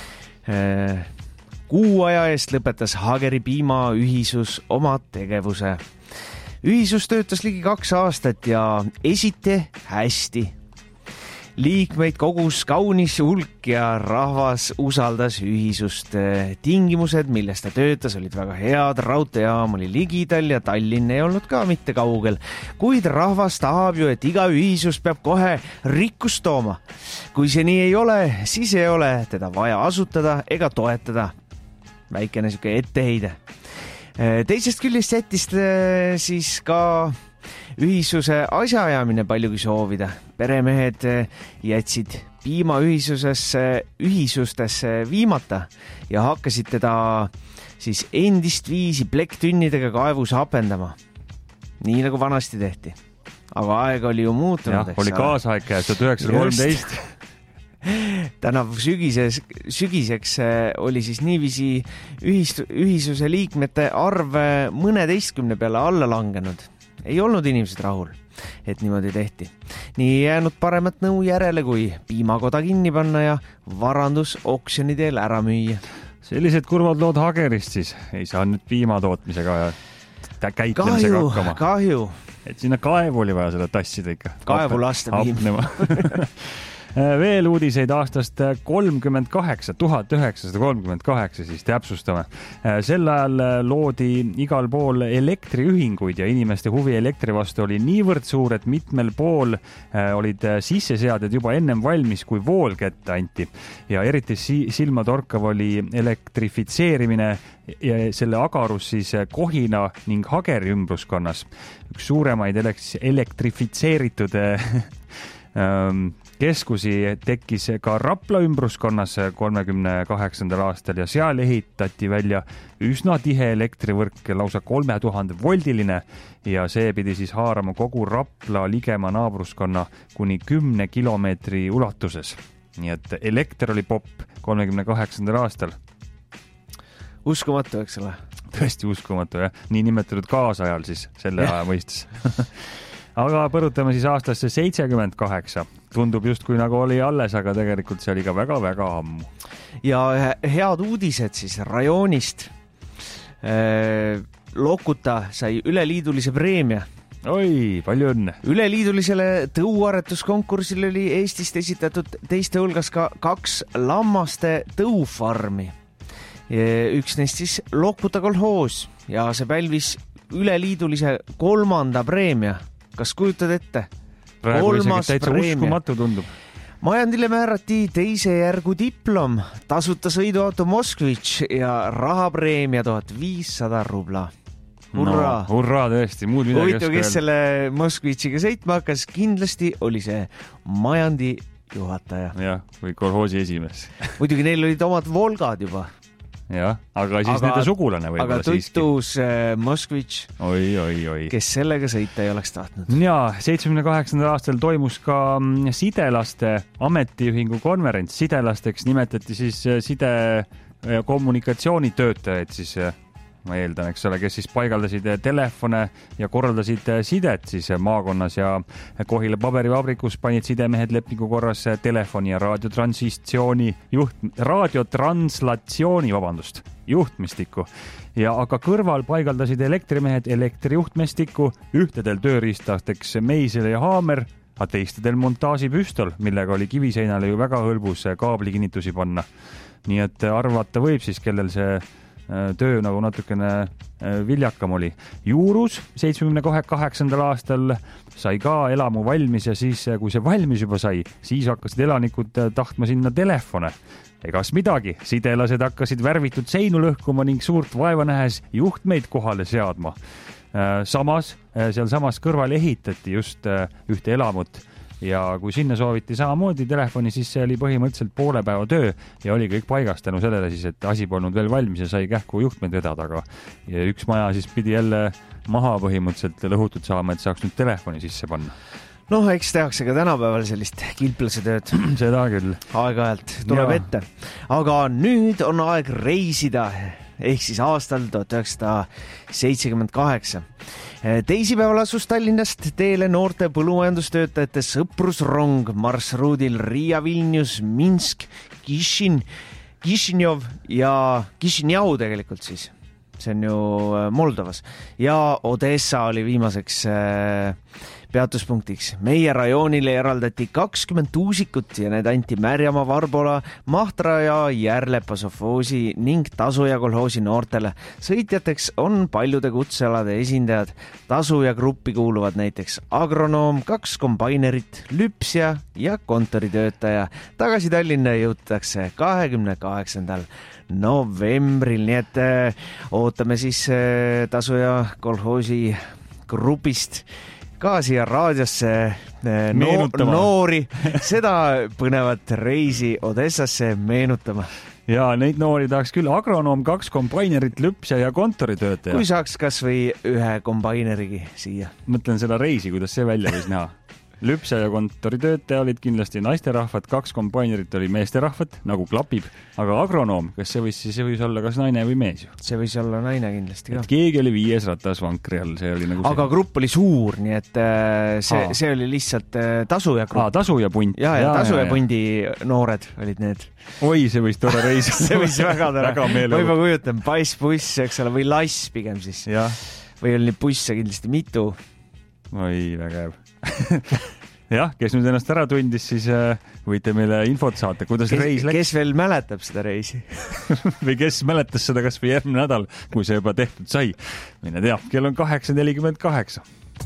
Kuu aja eest lõpetas Hageri piimaühisus oma tegevuse. Ühisus töötas ligi kaks aastat ja esiti hästi. Liikmeid kogus kaunis hulk ja rahvas usaldas ühisust. Tingimused, millest ta töötas, olid väga head. Raudteejaam oli ligidal ja Tallinn ei olnud ka mitte kaugel. Kuid rahvas tahab ju, et iga ühisus peab kohe rikkust tooma. Kui see nii ei ole, siis ei ole teda vaja asutada ega toetada. Väikene siuke etteheide. Teisest küljest jättis siis ka ühisuse asjaajamine paljugi soovida. Peremehed jätsid piimaühisusesse, ühisustesse viimata ja hakkasid teda siis endist viisi plekktünnidega kaevus hapendama. Nii nagu vanasti tehti. Aga aeg oli ju muutunud. Jah, oli kaasaeg tuhat üheksasada kolmteist. tänavu sügises, sügiseks oli siis niiviisi ühist, ühisuse liikmete arv mõneteistkümne peale alla langenud. Ei olnud inimesed rahul, et niimoodi tehti. Nii jäänud paremat nõu järele, kui piimakoda kinni panna ja varandus oksjoni teel ära müüa. Sellised kurvad lood Hagerist siis. Ei saa nüüd piimatootmisega ja käitlemisega kahju, hakkama. Kahju. Et sinna kaevu oli vaja seda tassida ikka. Kaevu laste piim. Veel uudiseid aastast kolmkümmend kaheksa, tuhat üheksasada kolmkümmend kaheksa, siis täpsustame. Sel ajal loodi igal pool elektriühinguid ja inimeste huvi elektri vastu oli niivõrd suur, et mitmel pool olid sisseseaded juba ennem valmis, kui vool kätte anti. Ja eriti silmatorkav oli elektrifitseerimine ja selle agarus siis Kohina ning Hageri ümbruskonnas. Üks suuremaid elektrifitseeritud keskusi tekkis ka Rapla ümbruskonnas kolmekümne kaheksandal aastal ja seal ehitati välja üsna tihe elektrivõrk, lausa kolme tuhande voldiline ja see pidi siis haarama kogu Rapla ligema naabruskonna kuni kümne kilomeetri ulatuses. Nii et elekter oli popp kolmekümne kaheksandal aastal. Uskumatu, eks ole? Tõesti uskumatu, jah. Nii nimetatud kaasajal siis selle aja mõistes. Aga põrutame siis aastasse seitsekümmend kaheksa. Tundub just kui nagu oli alles, aga tegelikult see oli ka väga-väga ammu. Ja head uudised siis rajoonist. Lokuta sai üleliidulise preemia. Oi, palju õnne. Üleliidulisele tõuaretuskonkursile oli Eestist esitatud teiste hulgas ka kaks lammaste tõufarmi. Üks neist siis Lokuta kolhoos ja see pälvis üleliidulise kolmanda preemia. Kas kujutad ette? Praegu isegi täitsa uskumatu tundub. Majandile määrati teise järgu diplom, tasuta sõiduauto Moskvitš ja rahapreemia tuhat viissada rubla. Hurraa! No, hurraa tõesti, muud midagi. Huvitav, kes selle Moskvitšiga sõitma hakkas, kindlasti oli see Majandi juhataja. Jah, või kolhoosi esimees. Muidugi neil olid omad Volgad juba. Jah, aga siis aga, nende sugulane võib-olla siiski. Aga tuttus äh, Moskvitš, oi, oi, oi. kes sellega sõita ei oleks tahtnud. Ja seitsmekümne kaheksandal aastal toimus ka sidelaste ametiühingu konverents. Sidelasteks nimetati siis side- ja kommunikatsioonitöötajaid siis, ma eeldan, eks ole, kes siis paigaldasid telefone ja korraldasid sidet siis maakonnas ja Kohila paberivabrikus panid sidemehed lepingu korras telefoni ja raadiotransistsiooni juht, raadiotranslaatsiooni, vabandust, juhtmistikku. Ja aga kõrval paigaldasid elektrimehed elektrijuhtmestikku, ühtedel tööriistasteks meisel ja haamer, a teistedel montaažipüstol, millega oli kiviseinale ju väga hõlbus kaablikinnitusi panna. Nii et arvata võib siis, kellel see töö nagu natukene viljakam oli. Juurus seitsmekümne kaheksandal aastal sai ka elamu valmis ja siis, kui see valmis juba sai, siis hakkasid elanikud tahtma sinna telefone. Egas midagi, sidelased hakkasid värvitud seinu lõhkuma ning suurt vaeva nähes juhtmeid kohale seadma. Samas, seal samas kõrval ehitati just ühte elamut. Ja kui sinna sooviti samamoodi telefoni, siis see oli põhimõtteliselt poole päeva töö ja oli kõik paigas tänu sellele siis, et asi polnud veel valmis ja sai kähku juhtmeid vedada, aga ja üks maja siis pidi jälle maha põhimõtteliselt lõhutud saama, et saaks nüüd telefoni sisse panna. Noh, eks tehakse ka tänapäeval sellist kilplase tööd. Seda küll. Aeg-ajalt tuleb ja. Ette. Aga nüüd on aeg reisida, ehk siis aastal tuhat üheksasada seitsekümmend kaheksa. Teisipäeval asus Tallinnast teele noorte põllumajandustöötajate sõprusrong marsruudil Riia, Vilnius, Minsk, Kišin, Kišinjov ja Kišinjau tegelikult siis. See on ju Moldovas. Ja Odessa oli viimaseks peatuspunktiks. Meie rajoonile eraldati kakskümmend tuusikut ja need anti Märjamaa, Varbola, Mahtra ja Järlepa sofoosi ning Tasuja kolhoosi noortele. Sõitjateks on paljude kutsealade esindajad. Tasuja gruppi kuuluvad näiteks agronoom, kaks kombainerit, lüpsja ja kontoritöötaja. Tagasi Tallinna jõutakse kahekümne kaheksandal novembril, nii et ootame siis Tasuja kolhoosi grupist ka siia raadiosse no, noori seda põnevat reisi Odessasse meenutama. Ja neid noori tahaks küll agronoom, kaks kombainerit, lüpsja ja kontoritöötaja. Kui saaks kas või ühe kombainerigi siia. Mõtlen seda reisi, kuidas see välja võis näha. Lüpse ja kontoritöötaja olid kindlasti naisterahvad, kaks kompainerit oli meesterahvad, nagu klapib, aga agronoom, kas see võis, see võis olla kas naine või mees ju? See võis olla naine kindlasti ka. Et keegi oli viies ratas vankri all, see oli nagu see. Aga grupp oli suur, nii et see, see oli lihtsalt tasu ja grupp. Aa, tasu ja punt. Ja, ja, tasu ja, ja pundi noored olid need. Oi, see võis tore reis. See võis väga tore. Ma juba kujutan, pass, buss, eks ole, või lass pigem siis. Ja. Või oli busse kindlasti mitu. Oi, väga hea. Jah, kes nüüd ennast ära tundis, siis võite meile infot saata, kuidas kes, reis läks. Kes veel mäletab seda reisi? Või kes mäletas seda kas või järgmine nädal, kui see juba tehtud sai. Mine tea, kell on kaheksa nelikümmend kaheksa.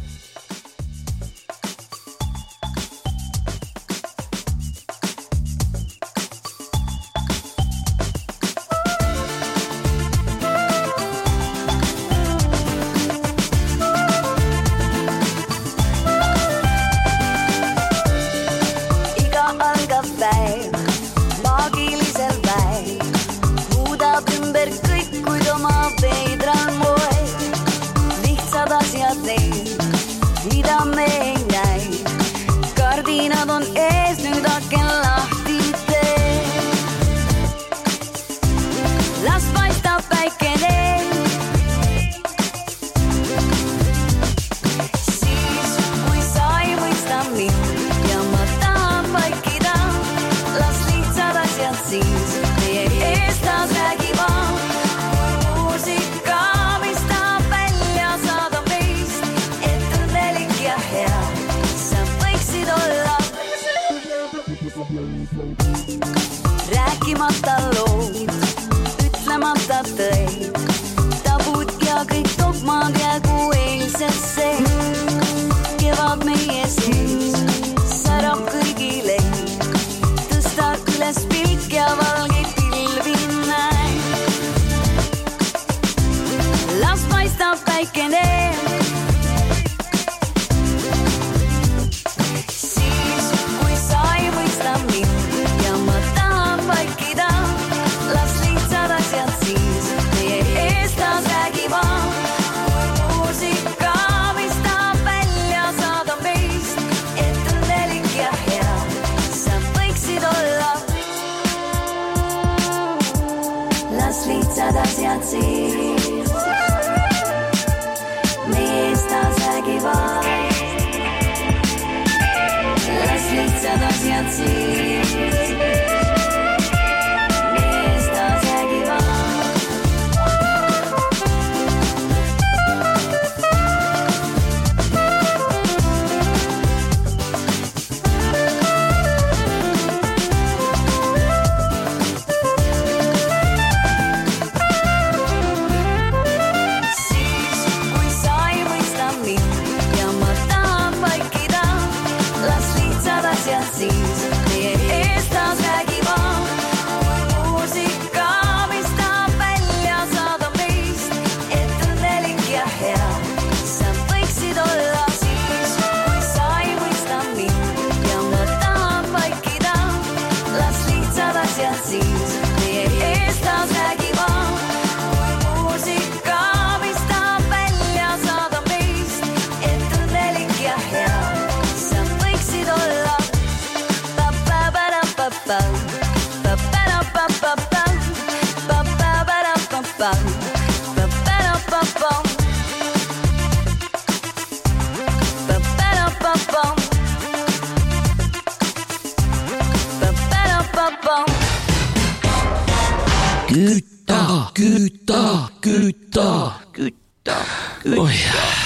Kütta, kütta, kütta, kütta, kütta. Oi,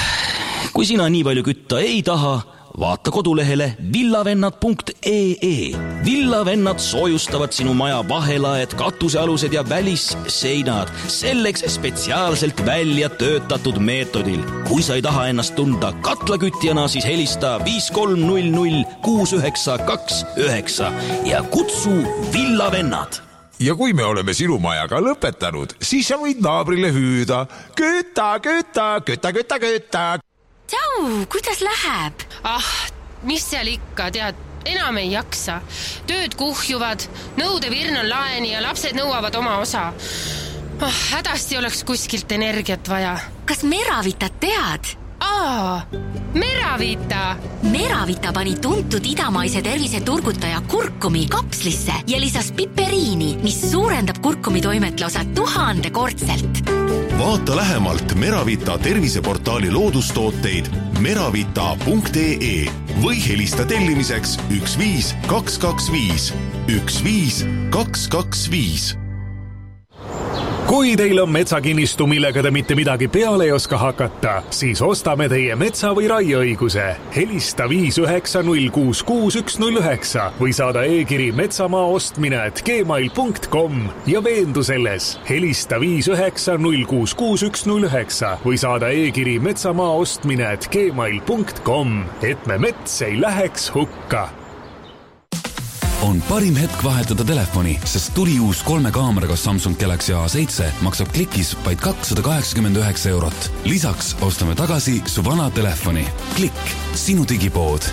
kui sina nii palju kütta ei taha, vaata kodulehele villavennad punkt ee. Villavennad soojustavad sinu maja vahelaed, katusealused ja välisseinad selleks spetsiaalselt välja töötatud meetodil. Kui sa ei taha ennast tunda katlakütjana, siis helista viis kolm null null kuus üheksa kaks üheksa ja kutsu Villavennad. Ja kui me oleme sinu majaga lõpetanud, siis sa võid naabrile hüüda. Kütta, kütta, kütta, kütta, kütta. Tšau, kuidas läheb? Ah, mis seal ikka, tead, enam ei jaksa. Tööd kuhjuvad, nõudevirn on laeni ja lapsed nõuavad oma osa. Oh, hädasti oleks kuskilt energiat vaja. Kas Meravitat tead? Aa, Meravita! Meravita pani tuntud idamaise terviseturgutaja kurkumi kapslisse ja lisas piperiini, mis suurendab kurkumi toimetlausa tuhandekordselt. Vaata lähemalt Meravita terviseportaali loodustooteid meravita punkt ee või helista tellimiseks üks viis kaks kaks viis üks viis kaks kaks viis. Kui teil on metsakinnistu, millega te mitte midagi peale ei oska hakata, siis ostame teie metsa- või raieõiguse. Helista viis üheksa null kuus kuus üks null üheksa või saada e-kiri metsamaa ostmine at gmail punkt com ja veendu selles. Helista viis üheksa null kuus kuus üks null üheksa või saada e-kiri metsamaa ostmine at gmail punkt com, et me mets ei läheks hukka. On parim hetk vahetada telefoni, sest tuli uus kolme kaameraga Samsung Galaxy A seitse maksab klikis vaid kakssada kaheksakümmend üheksa eurot. Lisaks ostame tagasi su vana telefoni. Klikk, sinu digipood.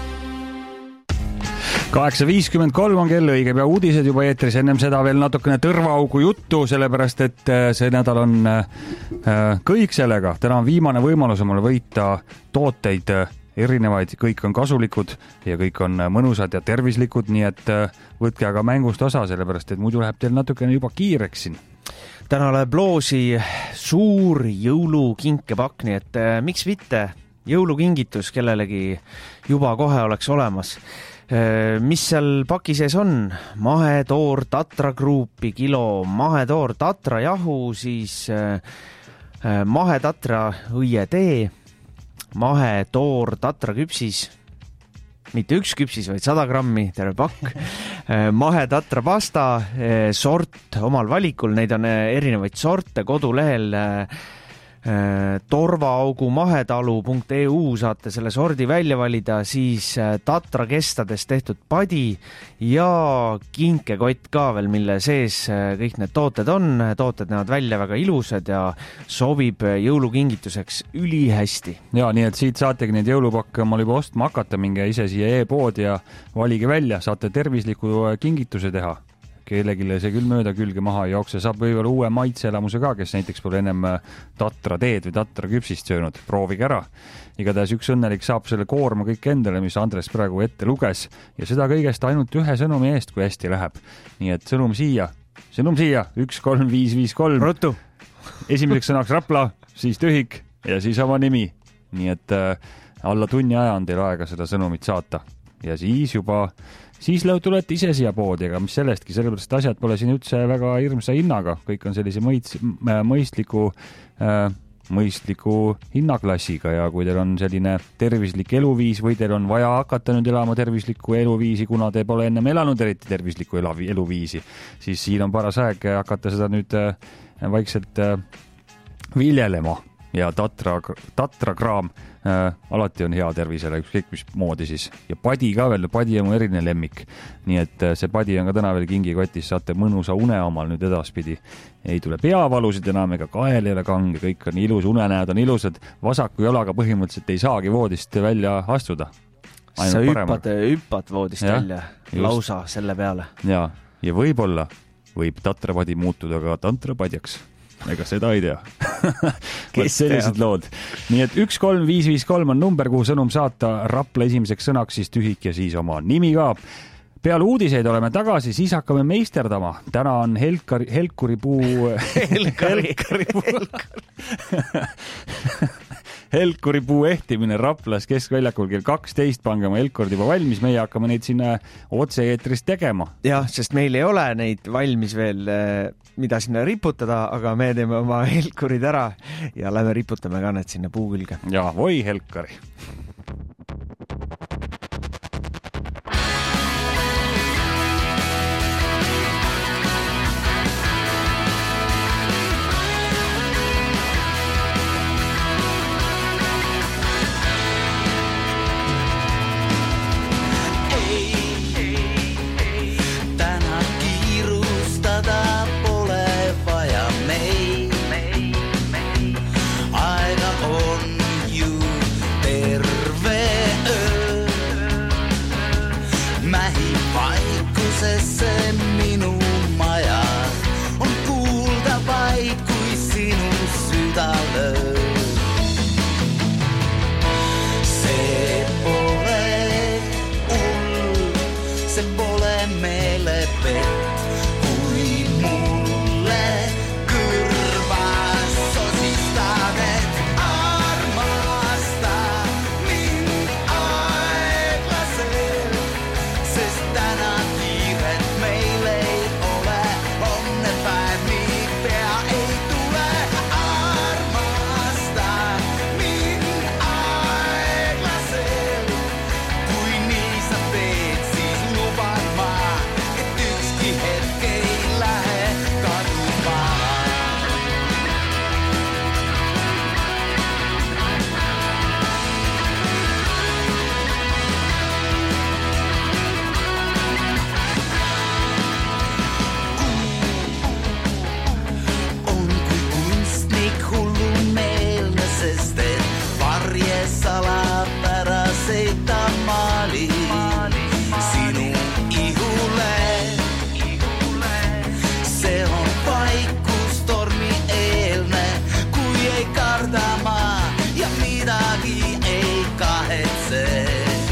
kaheksa viiskümmend kolm on kell, õige pea uudised juba eetris, ennem seda veel natukene tõrvaaugu juttu, sellepärast et see nädal on kõik sellega. Täna on viimane võimalus omale võita tooteid erinevaid, kõik on kasulikud ja kõik on mõnusad ja tervislikud, nii et võtke aga mängust osa, sellepärast et muidu läheb teil natukene juba kiireks siin. Täna läheb loosi suur jõulukinkepakk, nii et miks mitte jõulukingitus kellelegi juba kohe oleks olemas. Mis seal paki sees on? Mahetoor Tatra Gruupi kilo, mahetoor Tatra jahu, siis mahetatra õietee, mahetoor Tatra küpsis, mitte üks küpsis, vaid sada grammi, terve pakk, mahetatra pasta, sort omal valikul, neid on erinevaid sorte kodulehel torvaaugu mahetalu punkt ee u saate selle sordi välja valida, siis Tatra kestades tehtud padi ja kinkekott ka veel, mille sees kõik need tooted on. Tooted näevad välja väga ilusad ja sobib jõulukingituseks ülihästi. Ja nii, et siit saategi neid jõulupakke omal juba ostma hakata, minge ise siia e-pood ja valige välja, saate tervisliku kingituse teha. Kellegile see küll mööda külge maha ei jookse, saab võivad uue maitseelamuse ka, kes näiteks pole ennem Tatra teed või Tatra küpsist söönud. Proovige ära. Igatahes üks õnnelik saab selle koorma kõik endale, mis Andres praegu ette luges ja seda kõigest ainult ühe sõnumi eest, kui hästi läheb. Nii et sõnum siia, sõnum siia, üks kolm viis viis kolm. Rotu. Esimeseks sõnaks Rapla, siis tühik ja siis oma nimi. Nii et äh, alla tunni aja on teil aega seda sõnumit saata ja siis juba Siis tulete ise siia poodi, aga mis sellestki, sellepärast asjad pole siin üldse väga hirmsa hinnaga. Kõik on sellise mõits, mõistliku, äh, mõistliku hinnaklassiga ja kui teil on selline tervislik eluviis või teil on vaja hakata nüüd elama tervislikku eluviisi, kuna te pole ennem elanud eriti tervislikku eluviisi, siis siin on paras aeg hakata seda nüüd äh, vaikselt äh, viljelema. Ja Tatra, Tatra kraam äh, alati on hea tervisele, ükskõik mis moodi siis. Ja padi ka veel, padi on mu eriline lemmik. Nii et äh, see padi on ka täna veel kingikotis, saate mõnusa une omal nüüd edaspidi. Ei tule peavalusid enam ega kael ei ole kange, kõik on ilus, unenäod on ilusad. Vasaku jalaga põhimõtteliselt ei saagi voodist välja astuda. Sa hüppad, hüppad voodist ja, välja, just. Lausa selle peale. Ja, ja võib-olla võib Tatra padi muutuda ka Tatra padjaks. Ega seda ei tea. Kes sellised lood. Nii et üks kolm viis viis kolm on number, kuhu sõnum saata Rapla esimeseks sõnaks, siis tühik ja siis oma nimi ka. Peale uudiseid oleme tagasi, siis hakkame meisterdama. Täna on Helkari, Helkuri puu... Helkari. Helkari puu... Helkuri puu ehtimine Raplas keskväljakul kell kaksteist, pange oma Helkord juba valmis, meie hakkame neid sinna otse-eetris tegema. Jah, sest meil ei ole neid valmis veel, mida sinna riputada, aga me teeme oma Helkurid ära ja lähme riputame ka need sinna puu külge. Ja, voi Helkari! Aika on juu, salapäraseita maali sinu ihule. Se on vaikkustormi eelne, kui ei kardamaa ja midagi ei kahetse.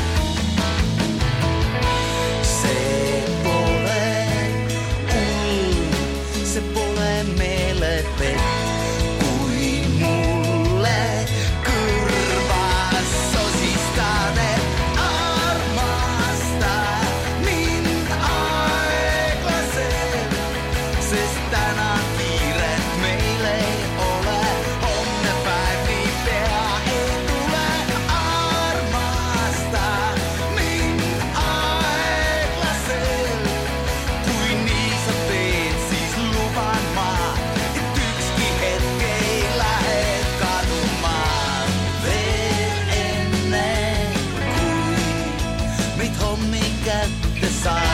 Se pole unn, se pole meelepet, kui mulle kõrvas sosistade armasta mind aeglaselt, sest täna kiiret meil ei ole, homne päev nii pea ei tule. Armasta mind aeglaselt, kui nii sa teed, siis luban ma, et ükski hetk ei lähe kaduma. Veel enne, kui meid hommik kätte saa.